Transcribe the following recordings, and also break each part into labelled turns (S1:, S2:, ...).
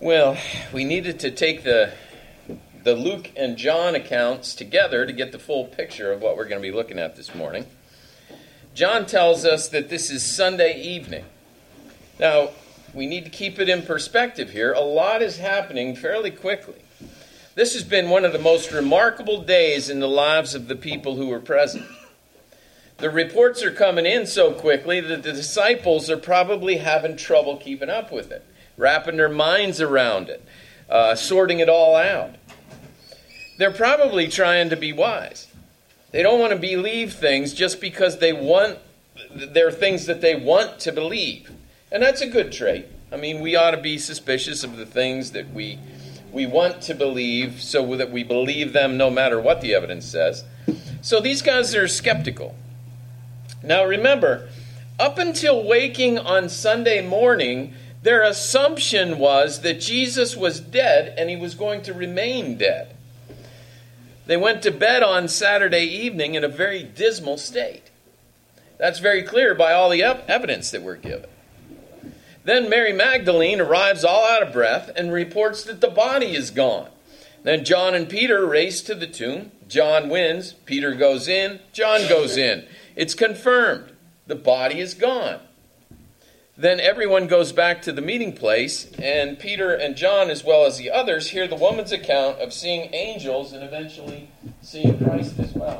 S1: Well, we needed to take the Luke and John accounts together to get the full picture of what we're going to be looking at this morning. John tells us that this is Sunday evening. Now, we need to keep it in perspective here. A lot is happening fairly quickly. This has been one of the most remarkable days in the lives of the people who were present. The reports are coming in so quickly that the disciples are probably having trouble keeping up with it, wrapping their minds around it, sorting it all out. They're probably trying to be wise. They don't want to believe things just because they're things that they want to believe. And that's a good trait. I mean, we ought to be suspicious of the things that we want to believe so that we believe them no matter what the evidence says. So these guys are skeptical. Now remember, up until waking on Sunday morning, their assumption was that Jesus was dead and he was going to remain dead. They went to bed on Saturday evening in a very dismal state. That's very clear by all the evidence that we're given. Then Mary Magdalene arrives all out of breath and reports that the body is gone. Then John and Peter race to the tomb. John wins. Peter goes in. John goes in. It's confirmed. The body is gone. Then everyone goes back to the meeting place, and Peter and John, as well as the others, hear the woman's account of seeing angels and eventually seeing Christ as well.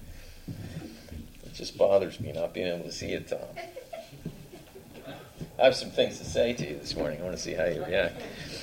S1: It just bothers me not being able to see it, Tom. I have some things to say to you this morning. I want to see how you react.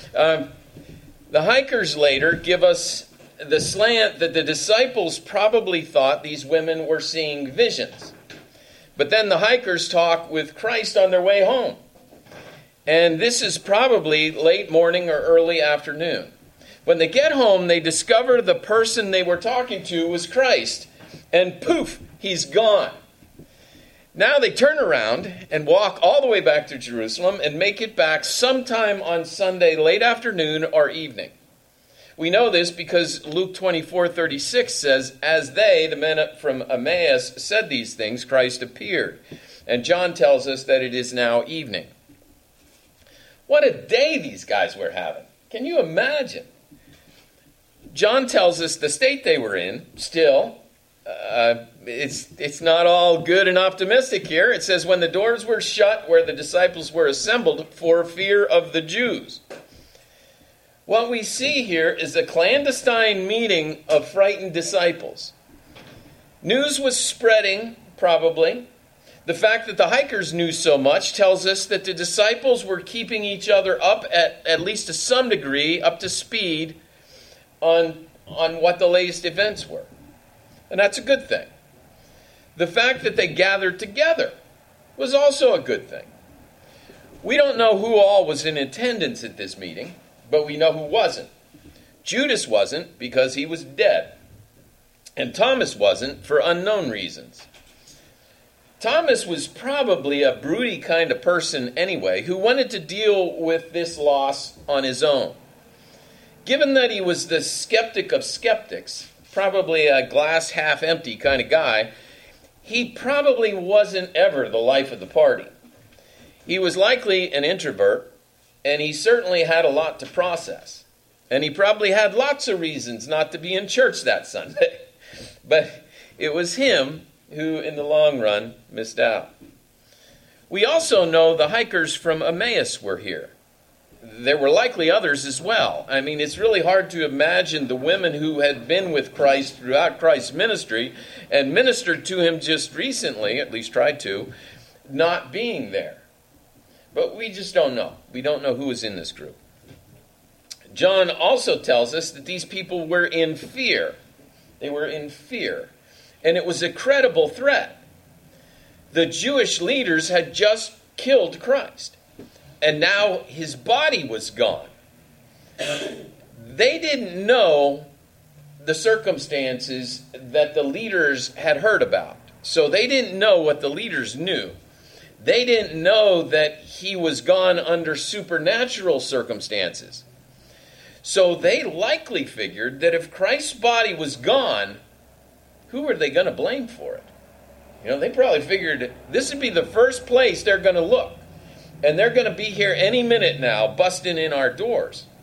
S1: The hikers later give us the slant that the disciples probably thought these women were seeing visions. But then the hikers talk with Christ on their way home. And this is probably late morning or early afternoon. When they get home, they discover the person they were talking to was Christ. And poof, he's gone. Now they turn around and walk all the way back to Jerusalem and make it back sometime on Sunday late afternoon or evening. We know this because Luke 24:36 says, as they, the men from Emmaus, said these things, Christ appeared. And John tells us that it is now evening. What a day these guys were having. Can you imagine? John tells us the state they were in still. It's not all good and optimistic here. It says, when the doors were shut where the disciples were assembled for fear of the Jews. What we see here is a clandestine meeting of frightened disciples. News was spreading, probably. The fact that the hikers knew so much tells us that the disciples were keeping each other up at least to some degree, up to speed on what the latest events were. And that's a good thing. The fact that they gathered together was also a good thing. We don't know who all was in attendance at this meeting, but we know who wasn't. Judas wasn't because he was dead. And Thomas wasn't for unknown reasons. Thomas was probably a broody kind of person anyway, who wanted to deal with this loss on his own. Given that he was the skeptic of skeptics, probably a glass half empty kind of guy, he probably wasn't ever the life of the party. He was likely an introvert, and he certainly had a lot to process. And he probably had lots of reasons not to be in church that Sunday. But it was him who, in the long run, missed out. We also know the hikers from Emmaus were here. There were likely others as well. I mean, it's really hard to imagine the women who had been with Christ throughout Christ's ministry and ministered to him just recently, at least tried to, not being there. But we just don't know. We don't know who is in this group. John also tells us that these people were in fear. They were in fear. And it was a credible threat. The Jewish leaders had just killed Christ. And now his body was gone. They didn't know the circumstances that the leaders had heard about. So they didn't know what the leaders knew. They didn't know that he was gone under supernatural circumstances. So they likely figured that if Christ's body was gone, who were they going to blame for it? They probably figured this would be the first place they're going to look. And they're going to be here any minute now, busting in our doors.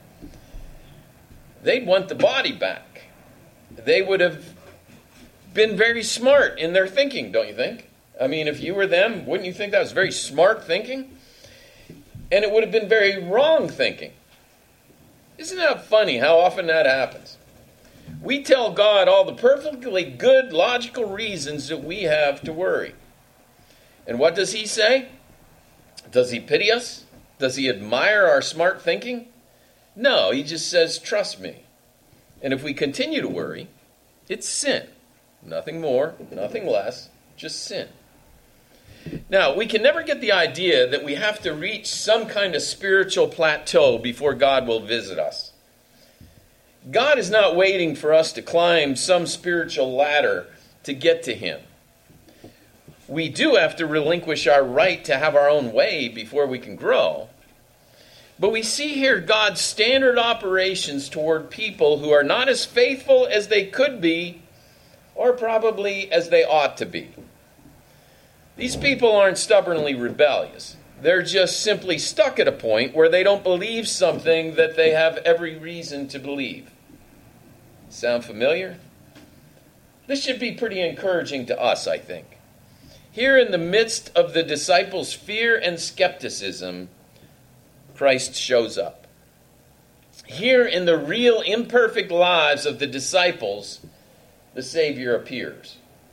S1: they'd want the body back. They would have been very smart in their thinking, don't you think? I mean, if you were them, wouldn't you think that was very smart thinking? And it would have been very wrong thinking. Isn't that funny how often that happens? We tell God all the perfectly good, logical reasons that we have to worry. And what does he say? Does he pity us? Does he admire our smart thinking? No, he just says, trust me. And if we continue to worry, it's sin. Nothing more, nothing less, just sin. Now, we can never get the idea that we have to reach some kind of spiritual plateau before God will visit us. God is not waiting for us to climb some spiritual ladder to get to him. We do have to relinquish our right to have our own way before we can grow. But we see here God's standard operations toward people who are not as faithful as they could be, or probably as they ought to be. These people aren't stubbornly rebellious. They're just simply stuck at a point where they don't believe something that they have every reason to believe. Sound familiar? This should be pretty encouraging to us, I think. Here in the midst of the disciples' fear and skepticism, Christ shows up. Here in the real imperfect lives of the disciples, the Savior appears.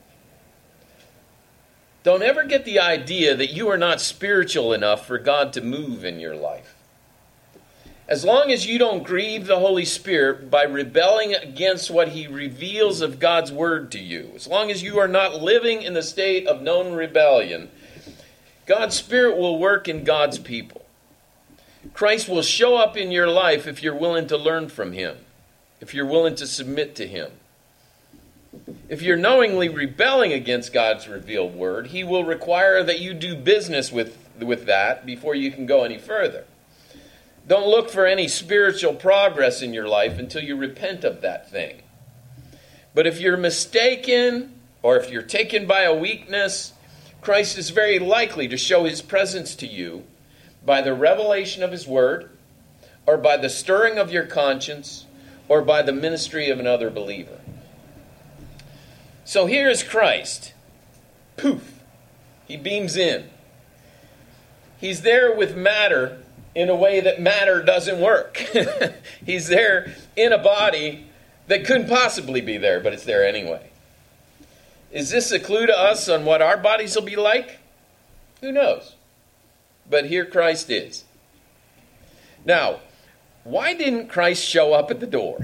S1: Don't ever get the idea that you are not spiritual enough for God to move in your life. As long as you don't grieve the Holy Spirit by rebelling against what he reveals of God's word to you, as long as you are not living in the state of known rebellion, God's Spirit will work in God's people. Christ will show up in your life if you're willing to learn from him, if you're willing to submit to him. If you're knowingly rebelling against God's revealed word, he will require that you do business with that before you can go any further. Don't look for any spiritual progress in your life until you repent of that thing. But if you're mistaken, or if you're taken by a weakness, Christ is very likely to show his presence to you by the revelation of his word, or by the stirring of your conscience, or by the ministry of another believer. So here is Christ. Poof. He beams in. He's there with matter in a way that matter doesn't work. He's there in a body that couldn't possibly be there, but it's there anyway. Is this a clue to us on what our bodies will be like? Who knows? But here Christ is. Now, why didn't Christ show up at the door?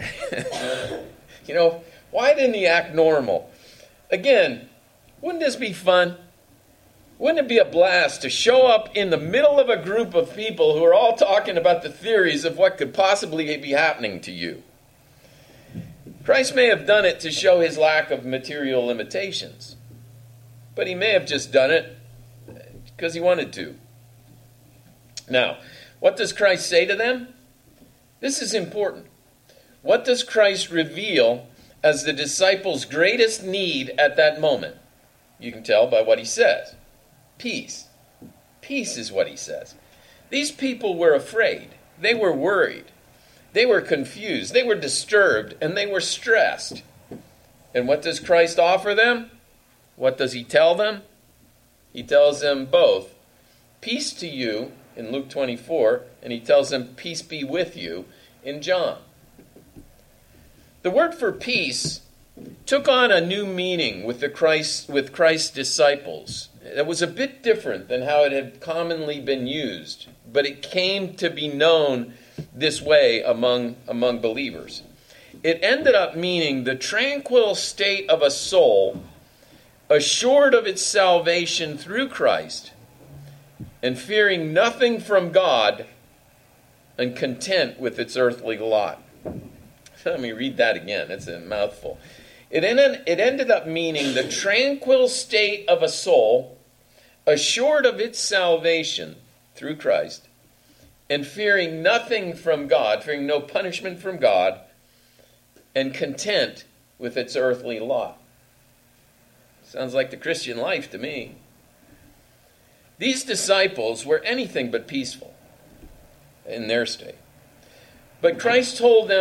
S1: Why didn't he act normal? Again, wouldn't this be fun? Wouldn't it be a blast to show up in the middle of a group of people who are all talking about the theories of what could possibly be happening to you? Christ may have done it to show his lack of material limitations, but he may have just done it because he wanted to. Now, what does Christ say to them? This is important. What does Christ reveal as the disciples' greatest need at that moment? You can tell by what he says. Peace. Peace is what he says. These people were afraid. They were worried. They were confused. They were disturbed. And they were stressed. And what does Christ offer them? What does he tell them? He tells them both, peace to you in Luke 24, and he tells them, peace be with you in John. The word for peace took on a new meaning with Christ's disciples. It was a bit different than how it had commonly been used, but it came to be known this way among believers. It ended up meaning the tranquil state of a soul assured of its salvation through Christ and fearing nothing from God and content with its earthly lot. Let me read that again. It's a mouthful. It ended up meaning the tranquil state of a soul assured of its salvation through Christ and fearing nothing from God, fearing no punishment from God, and content with its earthly lot. Sounds like the Christian life to me. These disciples were anything but peaceful in their state. But Christ told them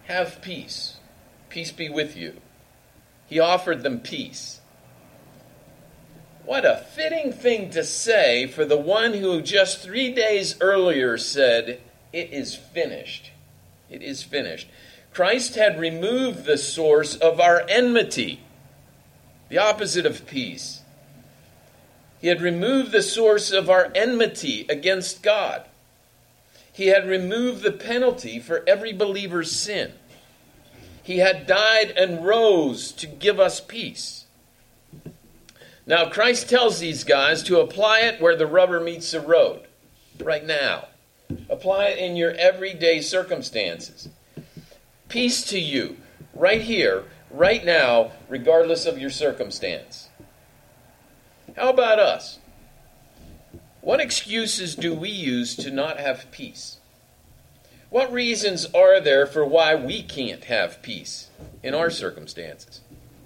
S1: Have peace. Peace be with you. He offered them peace. What a fitting thing to say for the one who just 3 days earlier said, "It is finished." It is finished. Christ had removed the source of our enmity, the opposite of peace. He had removed the source of our enmity against God. He had removed the penalty for every believer's sin. He had died and rose to give us peace. Now, Christ tells these guys to apply it where the rubber meets the road, right now. Apply it in your everyday circumstances. Peace to you, right here, right now, regardless of your circumstance. How about us? What excuses do we use to not have peace? What reasons are there for why we can't have peace in our circumstances?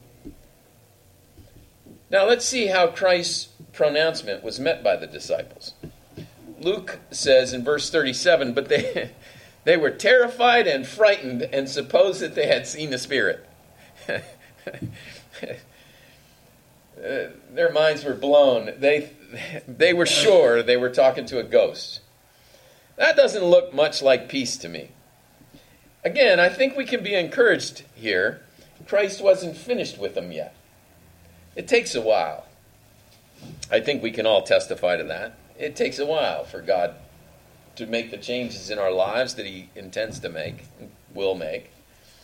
S1: Now let's see how Christ's pronouncement was met by the disciples. Luke says in verse 37, but they were terrified and frightened and supposed that they had seen a spirit. Their minds were blown. They were sure they were talking to a ghost. That doesn't look much like peace to me. Again, I think we can be encouraged here. Christ wasn't finished with them yet. It takes a while. I think we can all testify to that. It takes a while for God to make the changes in our lives that he intends to make, will make.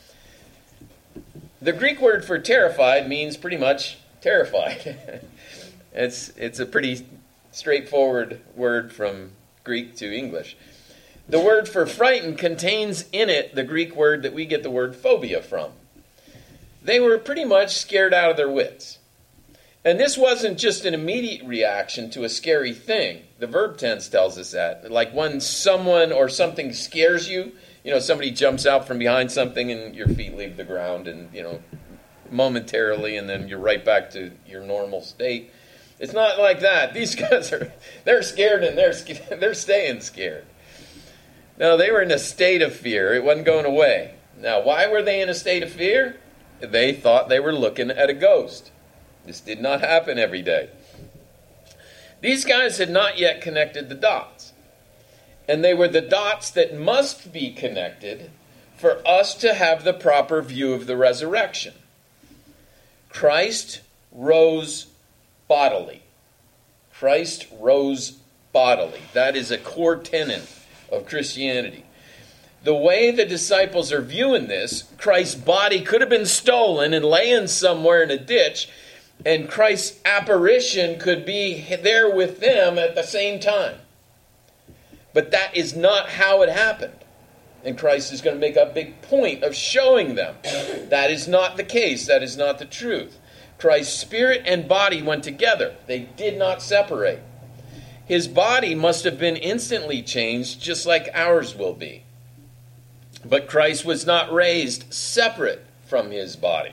S1: The Greek word for terrified means pretty much terrified. It's a pretty straightforward word from Greek to English. The word for frightened contains in it the Greek word that we get the word phobia from. They were pretty much scared out of their wits. And this wasn't just an immediate reaction to a scary thing. The verb tense tells us that. Like when someone or something scares you, somebody jumps out from behind something and your feet leave the ground and, momentarily, and then you're right back to your normal state. It's not like that. These guys they're scared and they're staying scared. No, they were in a state of fear. It wasn't going away. Now, why were they in a state of fear? They thought they were looking at a ghost. This did not happen every day. These guys had not yet connected the dots. And they were the dots that must be connected for us to have the proper view of the resurrection. Christ rose bodily. Christ rose bodily. That is a core tenet of Christianity. The way the disciples are viewing this, Christ's body could have been stolen and laying somewhere in a ditch, and Christ's apparition could be there with them at the same time. But that is not how it happened. And Christ is going to make a big point of showing them that is not the case. That is not the truth. Christ's spirit and body went together. They did not separate. His body must have been instantly changed, just like ours will be. But Christ was not raised separate from his body.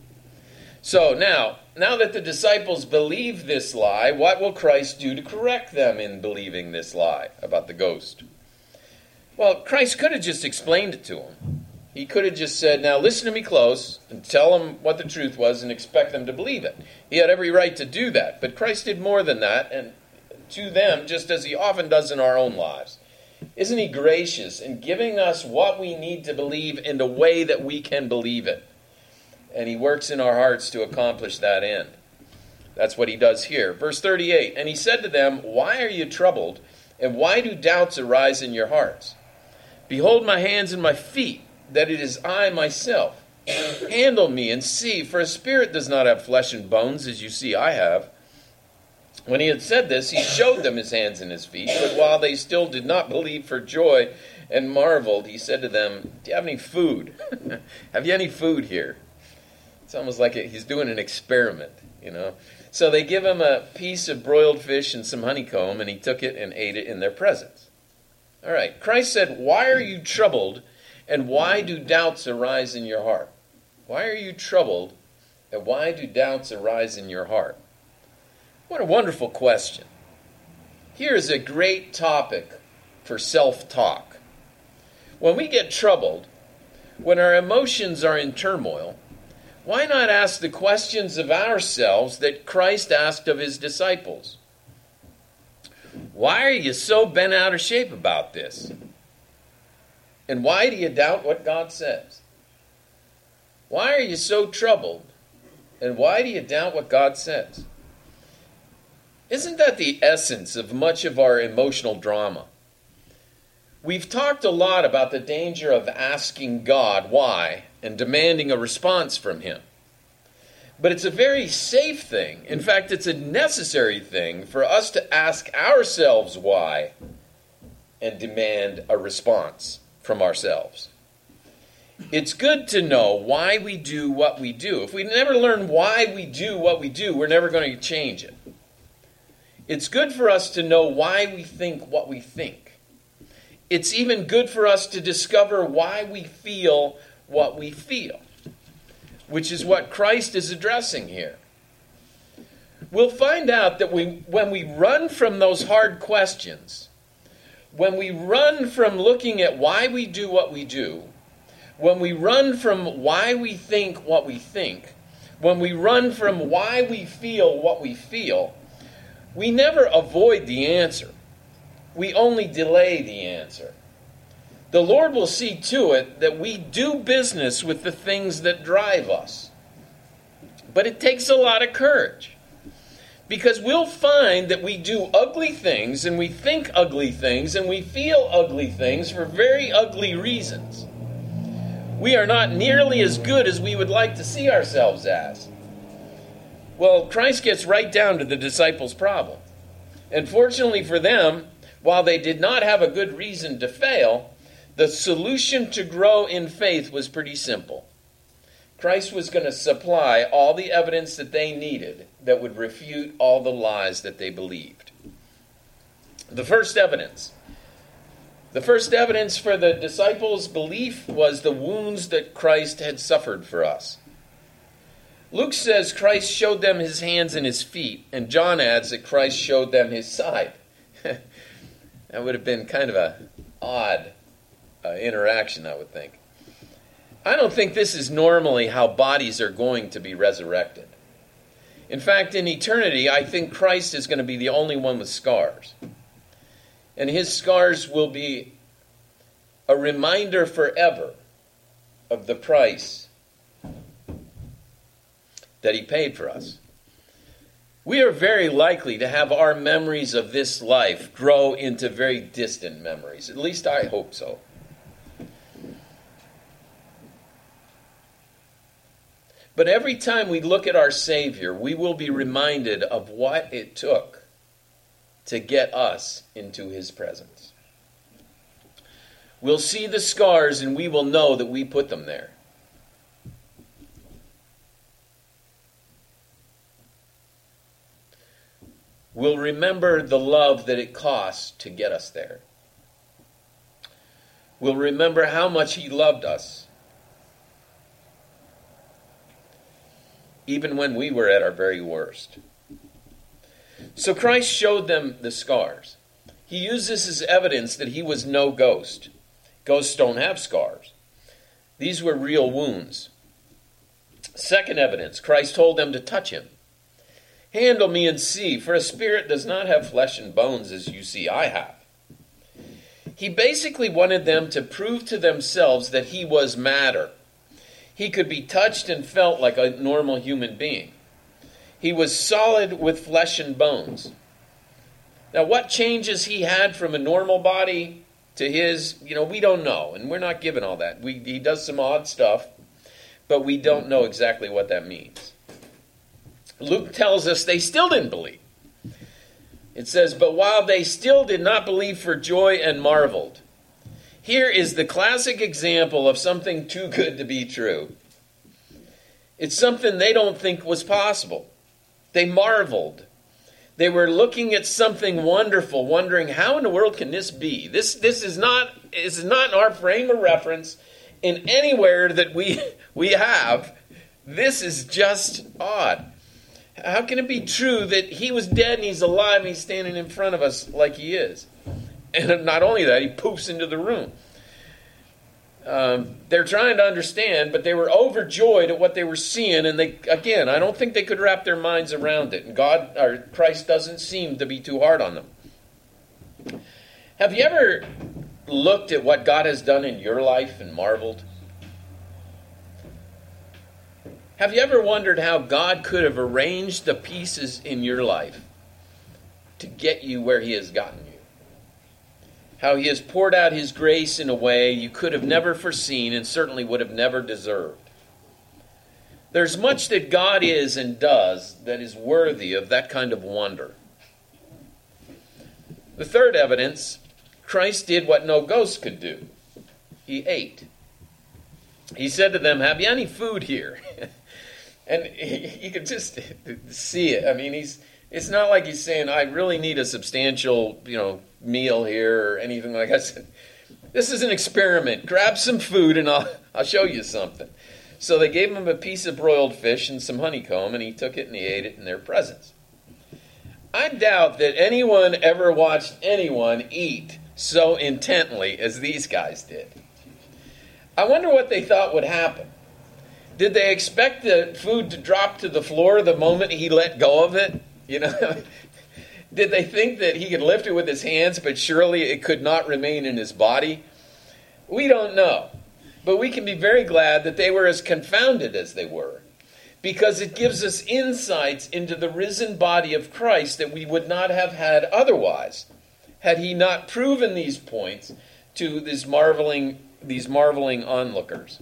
S1: So now that the disciples believe this lie, what will Christ do to correct them in believing this lie about the ghost? Well, Christ could have just explained it to them. He could have just said, now listen to me close and tell them what the truth was and expect them to believe it. He had every right to do that. But Christ did more than that, and to them, just as he often does in our own lives. Isn't he gracious in giving us what we need to believe in the way that we can believe it? And he works in our hearts to accomplish that end. That's what he does here. Verse 38, and he said to them, why are you troubled, and why do doubts arise in your hearts? Behold my hands and my feet, that it is I myself. Handle me and see, for a spirit does not have flesh and bones, as you see I have. When he had said this, he showed them his hands and his feet. But while they still did not believe for joy and marveled, he said to them, do you have any food? Have you any food here? It's almost like he's doing an experiment, So they give him a piece of broiled fish and some honeycomb, and he took it and ate it in their presence. All right, Christ said, why are you troubled, and why do doubts arise in your heart? Why are you troubled, and why do doubts arise in your heart? What a wonderful question. Here is a great topic for self-talk. When we get troubled, when our emotions are in turmoil, why not ask the questions of ourselves that Christ asked of his disciples? Why are you so bent out of shape about this? And why do you doubt what God says? Why are you so troubled? And why do you doubt what God says? Isn't that the essence of much of our emotional drama? We've talked a lot about the danger of asking God why and demanding a response from him. But it's a very safe thing. In fact, it's a necessary thing for us to ask ourselves why and demand a response from ourselves. It's good to know why we do what we do. If we never learn why we do what we do, we're never going to change it. It's good for us to know why we think what we think. It's even good for us to discover why we feel what we feel, which is what Christ is addressing here. We'll find out that when we run from those hard questions, when we run from looking at why we do what we do, when we run from why we think what we think, when we run from why we feel what we feel, we never avoid the answer. We only delay the answer. The Lord will see to it that we do business with the things that drive us. But it takes a lot of courage. Because we'll find that we do ugly things, and we think ugly things, and we feel ugly things for very ugly reasons. We are not nearly as good as we would like to see ourselves as. Well, Christ gets right down to the disciples' problem. And fortunately for them, while they did not have a good reason to fail, the solution to grow in faith was pretty simple. Christ was going to supply all the evidence that they needed that would refute all the lies that they believed. The first evidence for the disciples' belief was the wounds that Christ had suffered for us. Luke says Christ showed them his hands and his feet, and John adds that Christ showed them his side. That would have been kind of an odd interaction, I would think. I don't think this is normally how bodies are going to be resurrected. In fact, in eternity, I think Christ is going to be the only one with scars. And his scars will be a reminder forever of the price that he paid for us. We are very likely to have our memories of this life grow into very distant memories. At least I hope so. But every time we look at our Savior, we will be reminded of what it took to get us into his presence. We'll see the scars and we will know that we put them there. We'll remember the love that it cost to get us there. We'll remember how much he loved us, even when we were at our very worst. So Christ showed them the scars. He used this as evidence that he was no ghost. Ghosts don't have scars. These were real wounds. Second evidence, Christ told them to touch him. Handle me and see, for a spirit does not have flesh and bones as you see I have. He basically wanted them to prove to themselves that he was matter. He could be touched and felt like a normal human being. He was solid with flesh and bones. Now, what changes he had from a normal body to his, we don't know, and we're not given all that. He does some odd stuff, but we don't know exactly what that means. Luke tells us they still didn't believe. It says, but while they still did not believe for joy and marveled. Here is the classic example of something too good to be true. It's something they don't think was possible. They marveled. They were looking at something wonderful, wondering, how in the world can this be? This is not in our frame of reference in anywhere that we have. This is just odd. How can it be true that he was dead and he's alive and he's standing in front of us like he is? And not only that, he poofs into the room. They're trying to understand, but they were overjoyed at what they were seeing, and I don't think they could wrap their minds around it. And Christ doesn't seem to be too hard on them. Have you ever looked at what God has done in your life and marveled? Have you ever wondered how God could have arranged the pieces in your life to get you where He has gotten you? How He has poured out His grace in a way you could have never foreseen and certainly would have never deserved. There's much that God is and does that is worthy of that kind of wonder. The third evidence, Christ did what no ghost could do. He ate. He said to them, "Have you any food here?" And you could just see it. I mean, it's not like he's saying, "I really need a substantial, meal here," or anything like that. This is an experiment. Grab some food and I'll show you something. So they gave him a piece of broiled fish and some honeycomb, and he took it and he ate it in their presence. I doubt that anyone ever watched anyone eat so intently as these guys did. I wonder what they thought would happen. Did they expect the food to drop to the floor the moment he let go of it? Did they think that he could lift it with his hands, but surely it could not remain in his body? We don't know. But we can be very glad that they were as confounded as they were, because it gives us insights into the risen body of Christ that we would not have had otherwise, had he not proven these points to these marveling onlookers.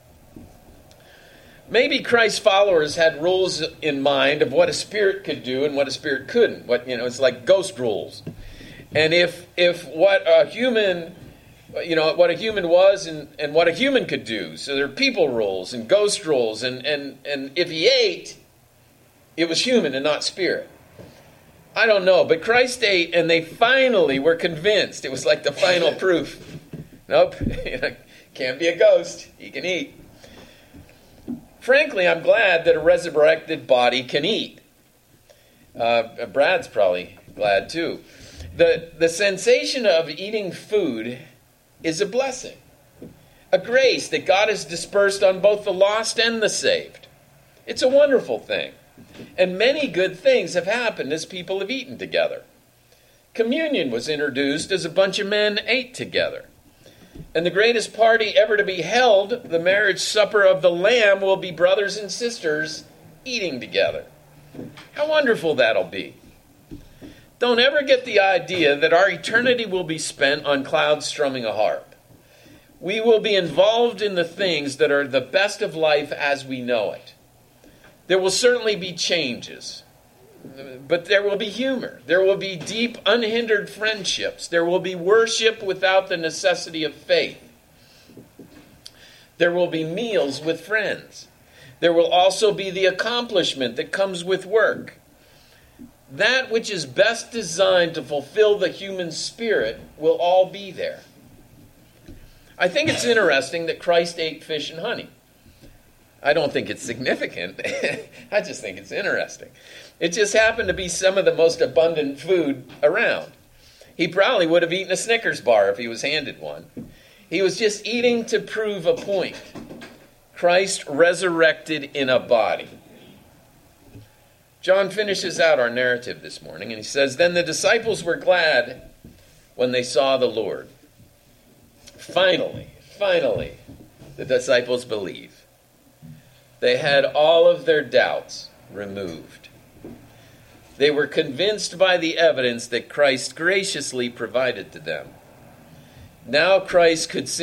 S1: Maybe Christ's followers had rules in mind of what a spirit could do and what a spirit couldn't. It's like ghost rules. And if what a human was and what a human could do. So there are people rules and ghost rules. And if he ate, it was human and not spirit. I don't know. But Christ ate, and they finally were convinced. It was like the final proof. Nope. Can't be a ghost. He can eat. Frankly, I'm glad that a resurrected body can eat. Brad's probably glad too. The sensation of eating food is a blessing, a grace that God has dispersed on both the lost and the saved. It's a wonderful thing. And many good things have happened as people have eaten together. Communion was introduced as a bunch of men ate together. And the greatest party ever to be held, the marriage supper of the Lamb, will be brothers and sisters eating together. How wonderful that'll be. Don't ever get the idea that our eternity will be spent on clouds strumming a harp. We will be involved in the things that are the best of life as we know it. There will certainly be changes, but there will be humor. There will be deep, unhindered friendships. There will be worship without the necessity of faith. There will be meals with friends. There will also be the accomplishment that comes with work. That which is best designed to fulfill the human spirit will all be there. I think it's interesting that Christ ate fish and honey. I don't think it's significant. I just think it's interesting. It just happened to be some of the most abundant food around. He probably would have eaten a Snickers bar if he was handed one. He was just eating to prove a point. Christ resurrected in a body. John finishes out our narrative this morning, and he says, "Then the disciples were glad when they saw the Lord." Finally, the disciples believe. They had all of their doubts removed. They were convinced by the evidence that Christ graciously provided to them. Now Christ could have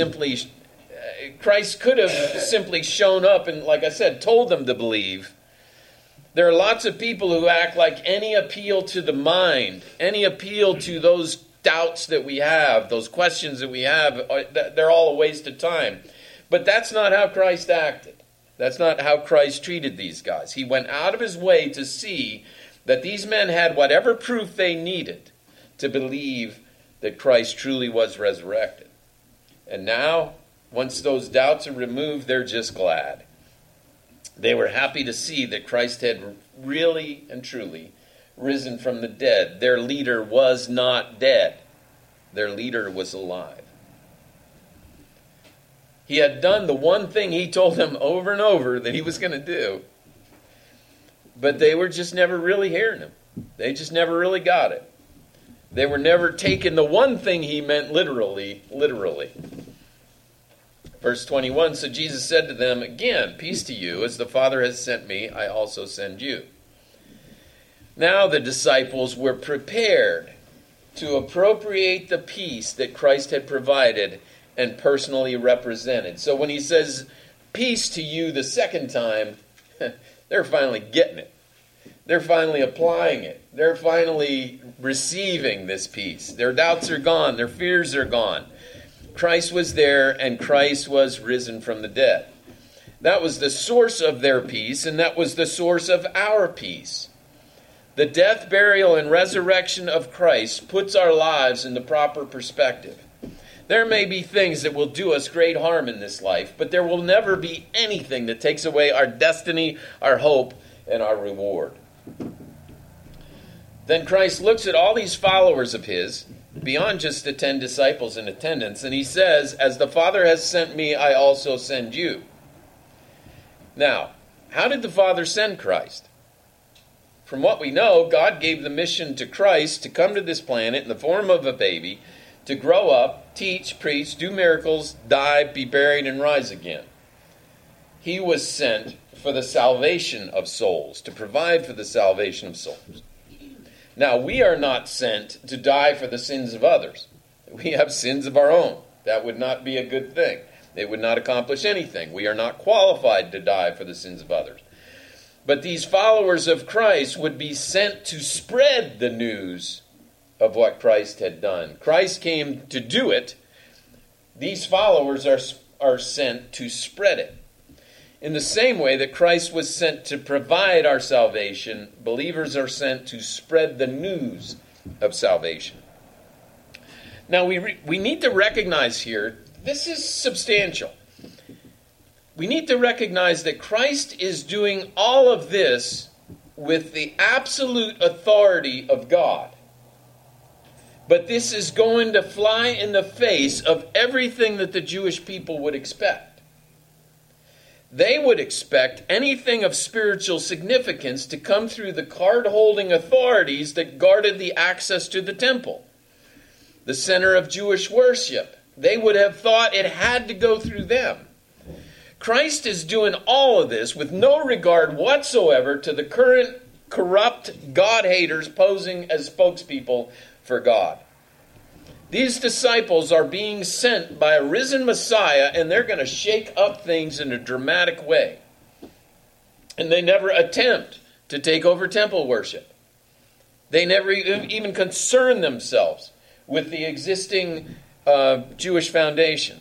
S1: simply shown up and, like I said, told them to believe. There are lots of people who act like any appeal to the mind, any appeal to those doubts that we have, those questions that we have, they're all a waste of time. But that's not how Christ acted. That's not how Christ treated these guys. He went out of his way to see that these men had whatever proof they needed to believe that Christ truly was resurrected. And now, once those doubts are removed, they're just glad. They were happy to see that Christ had really and truly risen from the dead. Their leader was not dead. Their leader was alive. He had done the one thing he told them over and over that he was going to do. But they were just never really hearing him. They just never really got it. They were never taking the one thing he meant literally. Verse 21, so Jesus said to them, again, peace to you, as the Father has sent me, I also send you. Now the disciples were prepared to appropriate the peace that Christ had provided and personally represented. So when he says, peace to you the second time, they're finally getting it. They're finally applying it. They're finally receiving this peace. Their doubts are gone. Their fears are gone. Christ was there, and Christ was risen from the dead. That was the source of their peace, and that was the source of our peace. The death, burial, and resurrection of Christ puts our lives in the proper perspective. There may be things that will do us great harm in this life, but there will never be anything that takes away our destiny, our hope, and our reward. Then Christ looks at all these followers of his, beyond just the 10 disciples in attendance, and he says, as the Father has sent me, I also send you. Now, how did the Father send Christ? From what we know, God gave the mission to Christ to come to this planet in the form of a baby, to grow up, teach, preach, do miracles, die, be buried, and rise again. He was sent for the salvation of souls, to provide for the salvation of souls. Now, we are not sent to die for the sins of others. We have sins of our own. That would not be a good thing. It would not accomplish anything. We are not qualified to die for the sins of others. But these followers of Christ would be sent to spread the news of what Christ had done. Christ came to do it. These followers are sent to spread it. In the same way that Christ was sent to provide our salvation, believers are sent to spread the news of salvation. Now, we need to recognize here, this is substantial. We need to recognize that Christ is doing all of this with the absolute authority of God. But this is going to fly in the face of everything that the Jewish people would expect. They would expect anything of spiritual significance to come through the card-holding authorities that guarded the access to the temple, the center of Jewish worship. They would have thought it had to go through them. Christ is doing all of this with no regard whatsoever to the current corrupt God-haters posing as spokespeople for God. These disciples are being sent by a risen Messiah, and they're going to shake up things in a dramatic way. And they never attempt to take over temple worship. They never even concern themselves with the existing Jewish foundation.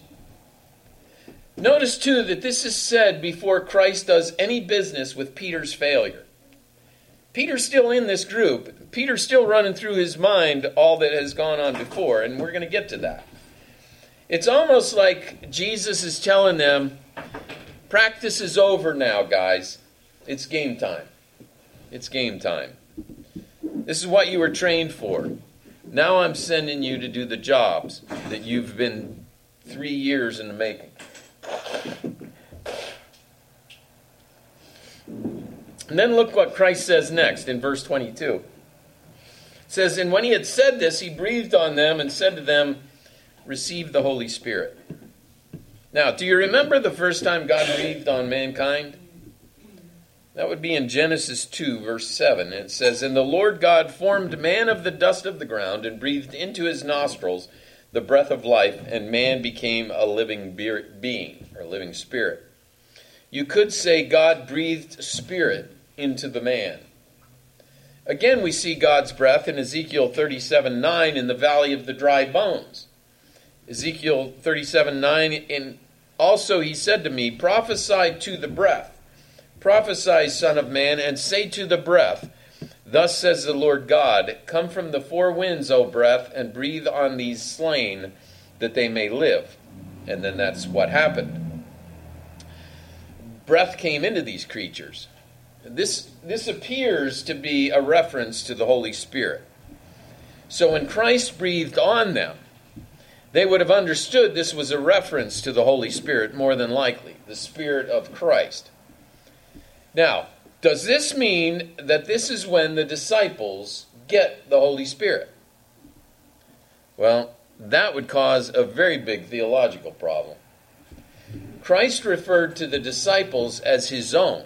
S1: Notice, too, that this is said before Christ does any business with Peter's failure. Peter's still in this group. Peter's still running through his mind all that has gone on before, and we're going to get to that. It's almost like Jesus is telling them, practice is over now, guys. It's game time. It's game time. This is what you were trained for. Now I'm sending you to do the jobs that you've been 3 years in the making. And then look what Christ says next in verse 22. It says, and when he had said this, he breathed on them and said to them, receive the Holy Spirit. Now, do you remember the first time God breathed on mankind? That would be in Genesis 2, verse 7. It says, and the Lord God formed man of the dust of the ground and breathed into his nostrils the breath of life, and man became a living being, or living spirit. You could say God breathed spirit into the man. Again, we see God's breath in Ezekiel 37:9 in the valley of the dry bones. Ezekiel 37:9, and also he said to me, prophesy to the breath. Prophesy, son of man, and say to the breath, thus says the Lord God, come from the four winds, O breath, and breathe on these slain, that they may live. And then that's what happened. Breath came into these creatures. This appears to be a reference to the Holy Spirit. So when Christ breathed on them, they would have understood this was a reference to the Holy Spirit, more than likely, the Spirit of Christ. Now, does this mean that this is when the disciples get the Holy Spirit? Well, that would cause a very big theological problem. Christ referred to the disciples as his own,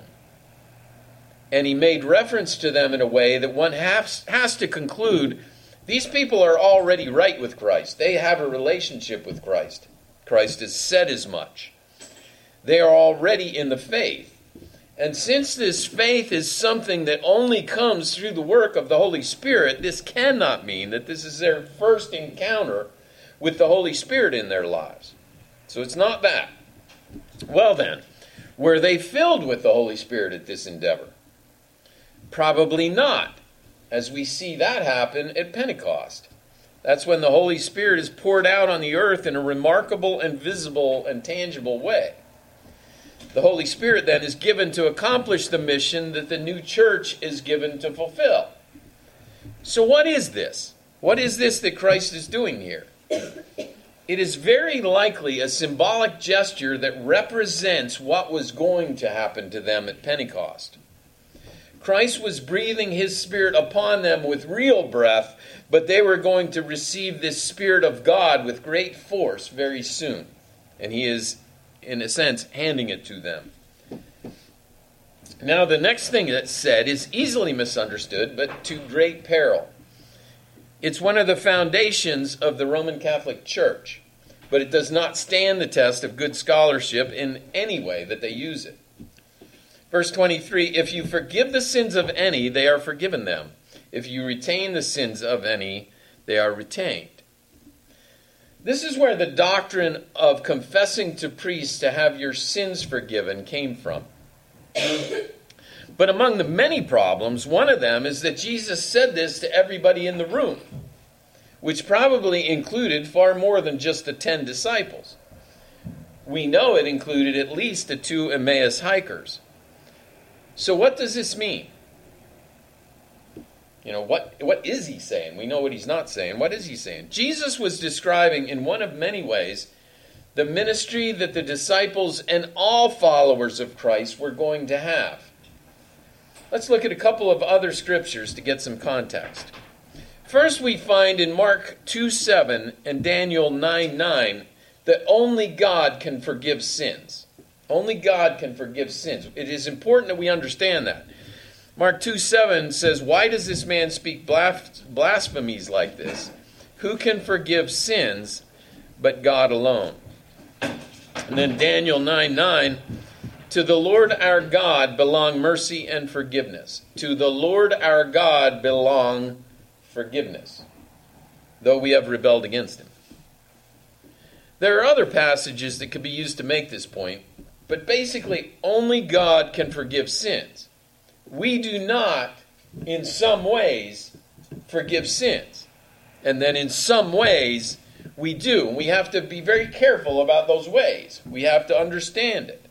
S1: and he made reference to them in a way that one has to conclude these people are already right with Christ. They have a relationship with Christ. Christ has said as much. They are already in the faith. And since this faith is something that only comes through the work of the Holy Spirit, this cannot mean that this is their first encounter with the Holy Spirit in their lives. So it's not that. Well then, were they filled with the Holy Spirit at this endeavor? Probably not, as we see that happen at Pentecost. That's when the Holy Spirit is poured out on the earth in a remarkable and visible and tangible way. The Holy Spirit then is given to accomplish the mission that the new church is given to fulfill. So what is this? What is this that Christ is doing here? It is very likely a symbolic gesture that represents what was going to happen to them at Pentecost. Christ was breathing his Spirit upon them with real breath, but they were going to receive this Spirit of God with great force very soon. And he is, in a sense, handing it to them. Now, the next thing that's said is easily misunderstood, but to great peril. It's one of the foundations of the Roman Catholic Church, but it does not stand the test of good scholarship in any way that they use it. Verse 23, if you forgive the sins of any, they are forgiven them. If you retain the sins of any, they are retained. This is where the doctrine of confessing to priests to have your sins forgiven came from. But among the many problems, one of them is that Jesus said this to everybody in the room, which probably included far more than just the 10 disciples. We know it included at least the 2 Emmaus hikers. So what does this mean? What is he saying? We know what he's not saying. What is he saying? Jesus was describing in one of many ways the ministry that the disciples and all followers of Christ were going to have. Let's look at a couple of other scriptures to get some context. First, we find in Mark 2:7 and Daniel 9:9 that only God can forgive sins. Only God can forgive sins. It is important that we understand that. Mark 2:7 says, why does this man speak blasphemies like this? Who can forgive sins but God alone? And then Daniel 9:9, to the Lord our God belong mercy and forgiveness. To the Lord our God belong forgiveness, though we have rebelled against him. There are other passages that could be used to make this point, but basically only God can forgive sins. We do not, in some ways, forgive sins. And then in some ways, we do. And we have to be very careful about those ways. We have to understand it.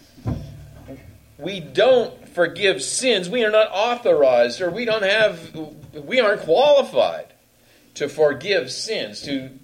S1: We don't forgive sins. We are not authorized, or we aren't qualified to forgive sins,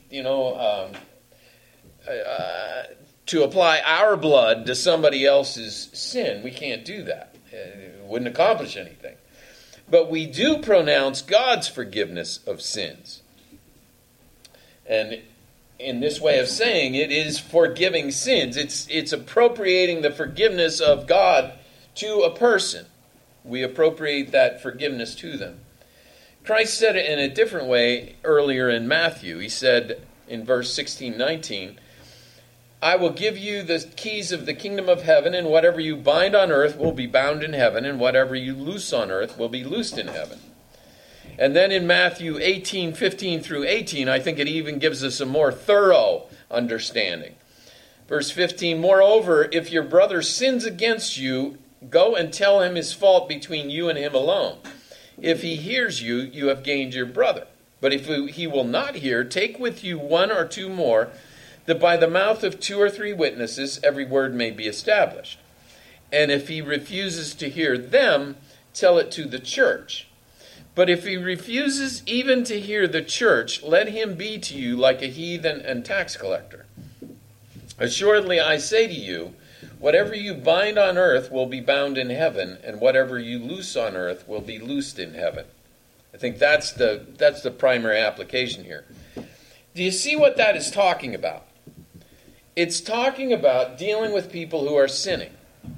S1: to apply our blood to somebody else's sin. We can't do that. It wouldn't accomplish anything. But we do pronounce God's forgiveness of sins. And in this way of saying it is forgiving sins. It's appropriating the forgiveness of God to a person. We appropriate that forgiveness to them. Christ said it in a different way earlier in Matthew. He said in verse 16-19, I will give you the keys of the kingdom of heaven, and whatever you bind on earth will be bound in heaven, and whatever you loose on earth will be loosed in heaven. And then in Matthew 18:15 through 18, I think it even gives us a more thorough understanding. Verse 15, moreover, if your brother sins against you, go and tell him his fault between you and him alone. If he hears you, you have gained your brother. But if he will not hear, take with you 1 or 2 more, that by the mouth of 2 or 3 witnesses every word may be established. And if he refuses to hear them, tell it to the church. But if he refuses even to hear the church, let him be to you like a heathen and tax collector. Assuredly, I say to you, whatever you bind on earth will be bound in heaven, and whatever you loose on earth will be loosed in heaven. I think that's the primary application here. Do you see what that is talking about? It's talking about dealing with people who are sinning.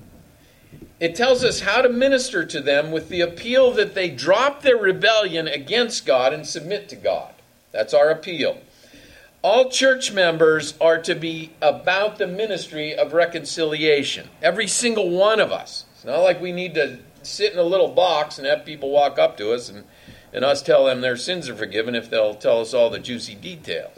S1: It tells us how to minister to them with the appeal that they drop their rebellion against God and submit to God. That's our appeal. All church members are to be about the ministry of reconciliation. Every single one of us. It's not like we need to sit in a little box and have people walk up to us and us tell them their sins are forgiven if they'll tell us all the juicy details.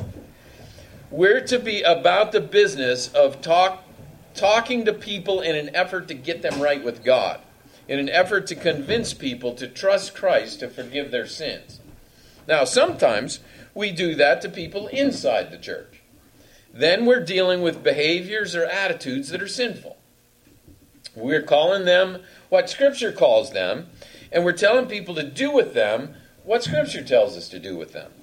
S1: We're to be about the business of talking to people in an effort to get them right with God, in an effort to convince people to trust Christ to forgive their sins. Now, sometimes we do that to people inside the church. Then we're dealing with behaviors or attitudes that are sinful. We're calling them what Scripture calls them, and we're telling people to do with them what Scripture tells us to do with them.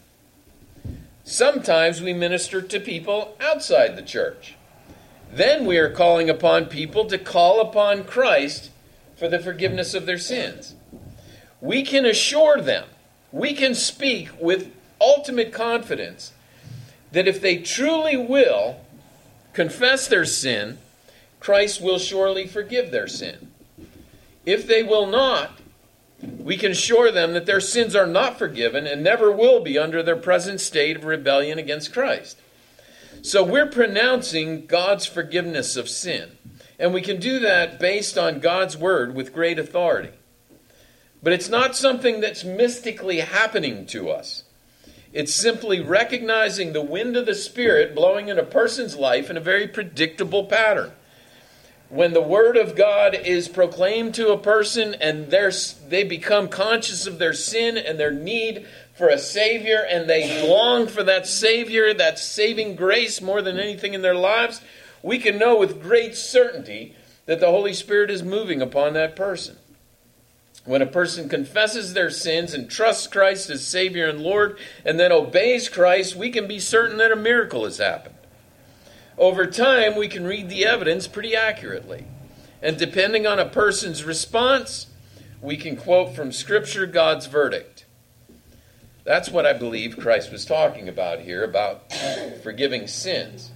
S1: Sometimes we minister to people outside the church. Then we are calling upon people to call upon Christ for the forgiveness of their sins. We can assure them, we can speak with ultimate confidence that if they truly will confess their sin, Christ will surely forgive their sin. If they will not, we can assure them that their sins are not forgiven and never will be under their present state of rebellion against Christ. So we're pronouncing God's forgiveness of sin. And we can do that based on God's word with great authority. But it's not something that's mystically happening to us. It's simply recognizing the wind of the Spirit blowing in a person's life in a very predictable pattern. When the Word of God is proclaimed to a person and they become conscious of their sin and their need for a Savior, and they long for that Savior, that saving grace more than anything in their lives, we can know with great certainty that the Holy Spirit is moving upon that person. When a person confesses their sins and trusts Christ as Savior and Lord and then obeys Christ, we can be certain that a miracle has happened. Over time, we can read the evidence pretty accurately. And depending on a person's response, we can quote from Scripture God's verdict. That's what I believe Christ was talking about here, about forgiving sins.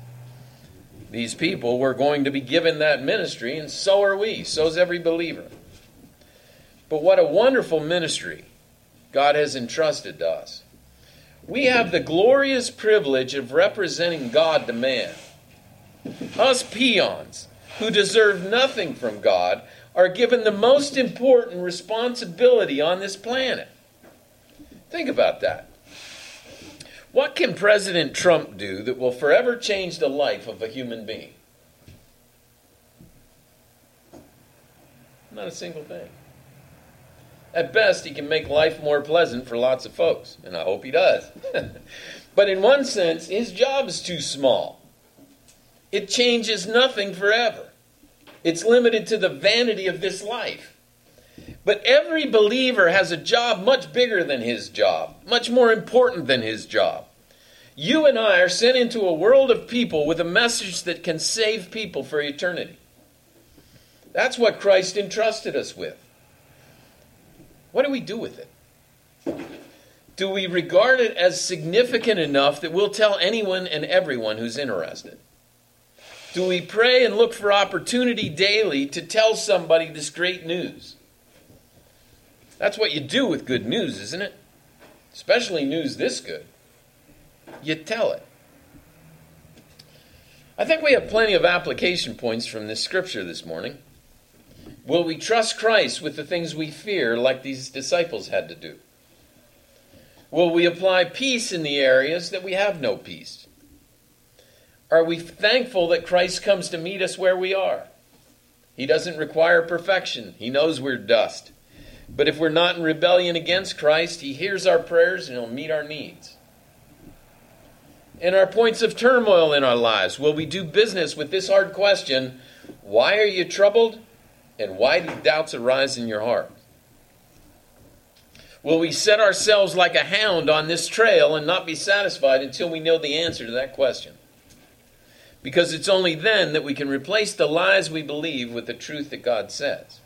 S1: These people were going to be given that ministry, and so are we. So is every believer. But what a wonderful ministry God has entrusted to us. We have the glorious privilege of representing God to man. Us peons, who deserve nothing from God, are given the most important responsibility on this planet. Think about that. What can President Trump do that will forever change the life of a human being? Not a single thing. At best, he can make life more pleasant for lots of folks, and I hope he does. But in one sense, his job is too small. It changes nothing forever. It's limited to the vanity of this life. But every believer has a job much bigger than his job, much more important than his job. You and I are sent into a world of people with a message that can save people for eternity. That's what Christ entrusted us with. What do we do with it? Do we regard it as significant enough that we'll tell anyone and everyone who's interested? Do we pray and look for opportunity daily to tell somebody this great news? That's what you do with good news, isn't it? Especially news this good. You tell it. I think we have plenty of application points from this scripture this morning. Will we trust Christ with the things we fear like these disciples had to do? Will we apply peace in the areas that we have no peace? Are we thankful that Christ comes to meet us where we are? He doesn't require perfection. He knows we're dust. But if we're not in rebellion against Christ, He hears our prayers and He'll meet our needs. In our points of turmoil in our lives, will we do business with this hard question, why are you troubled? And why do doubts arise in your heart? Will we set ourselves like a hound on this trail and not be satisfied until we know the answer to that question? Because it's only then that we can replace the lies we believe with the truth that God says.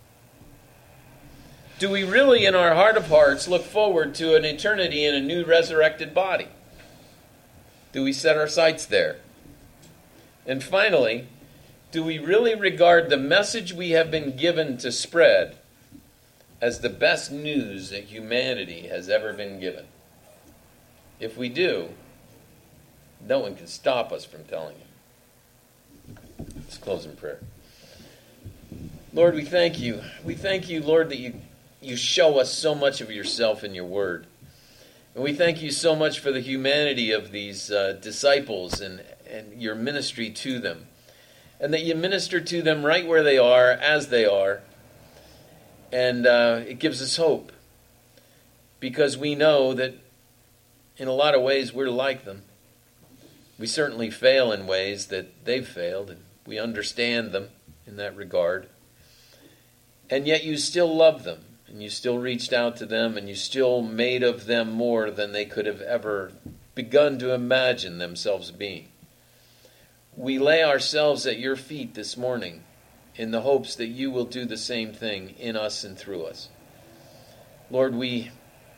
S1: Do we really, in our heart of hearts, look forward to an eternity in a new resurrected body? Do we set our sights there? And finally, do we really regard the message we have been given to spread as the best news that humanity has ever been given? If we do, no one can stop us from telling you. Let's close in prayer. Lord, we thank you. We thank you, Lord, that you show us so much of yourself in your word. And we thank you so much for the humanity of these disciples and your ministry to them. And that you minister to them right where they are, as they are. And it gives us hope. Because we know that in a lot of ways we're like them. We certainly fail in ways that they've failed. And we understand them in that regard. And yet you still love them. And you still reached out to them. And you still made of them more than they could have ever begun to imagine themselves being. We lay ourselves at your feet this morning in the hopes that you will do the same thing in us and through us. Lord, we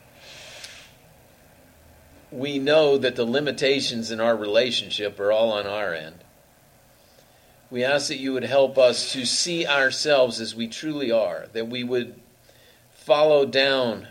S1: know that the limitations in our relationship are all on our end. We ask that you would help us to see ourselves as we truly are, that we would follow down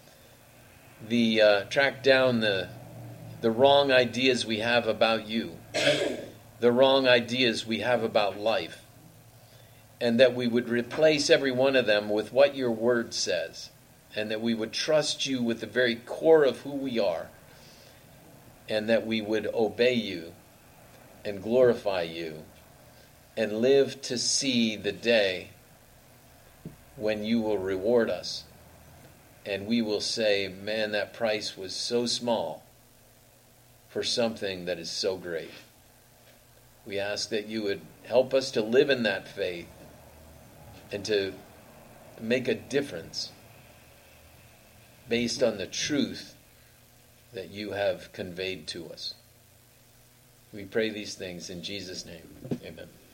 S1: track down the wrong ideas we have about you, the wrong ideas we have about life, and that we would replace every one of them with what your word says, and that we would trust you with the very core of who we are, and that we would obey you and glorify you and live to see the day when you will reward us. And we will say, man, that price was so small for something that is so great. We ask that you would help us to live in that faith and to make a difference based on the truth that you have conveyed to us. We pray these things in Jesus' name. Amen.